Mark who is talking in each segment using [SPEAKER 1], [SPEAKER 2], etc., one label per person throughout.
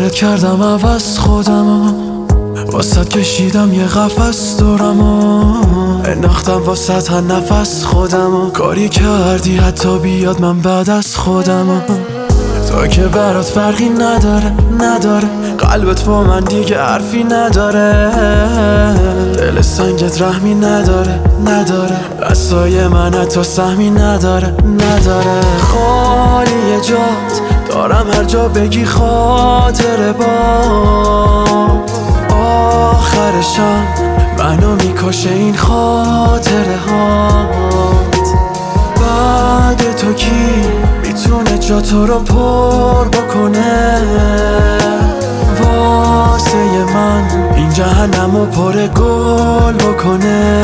[SPEAKER 1] دلت کردم عوض خودمو، واسط کشیدم یه قفس دورمو، انداختم واسط هر نفس خودمو. کاری کردی حتی بیاد من بعد از خودمو. تو که برات فرقی نداره قلبت با من دیگه حرفی نداره. دل سنگت رحمی نداره بسای من حتی سهمی نداره. خالی جات دارم هر جا بگی خاطره با آخرشم منو میکشه این خاطره هات. بعد تو کی میتونه جا تو رو پر بکنه واسه من این جهنمو پر گل بکنه.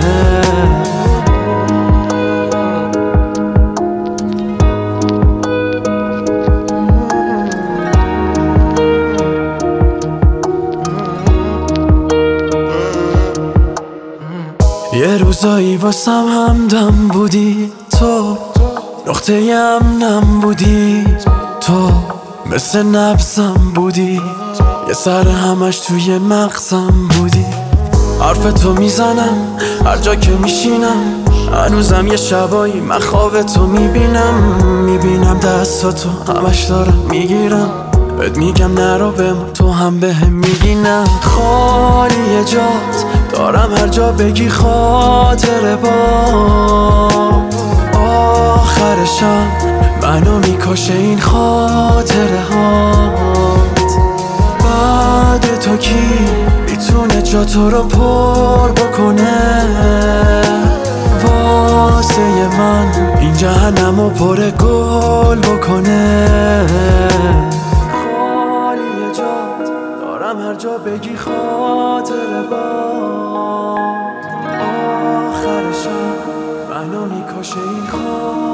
[SPEAKER 1] یه روزایی واسم همدم بودی، تو نقطه امنم بودی، تو مثل نبضم بودی، یه سر همش توی مغزم بودی. حرف تو میزنم هر جا که میشینم، هنوزم یه شبایی من خواب تو میبینم دستاتو همش دارم میگیرم، بهت میگم نرو بمون تو هم بهم میگی نه. خالی جات دارم هر جا بگی خاطره با آخرشم منو میکشه این خاطره هات. بعد تو کی میتونه جا تو رو پر بکنه واسه من این جهنمو پر گل بکنه. خالی جات دارم هر جا بگی خاطره با آخرشم منو میکشه این خاطره.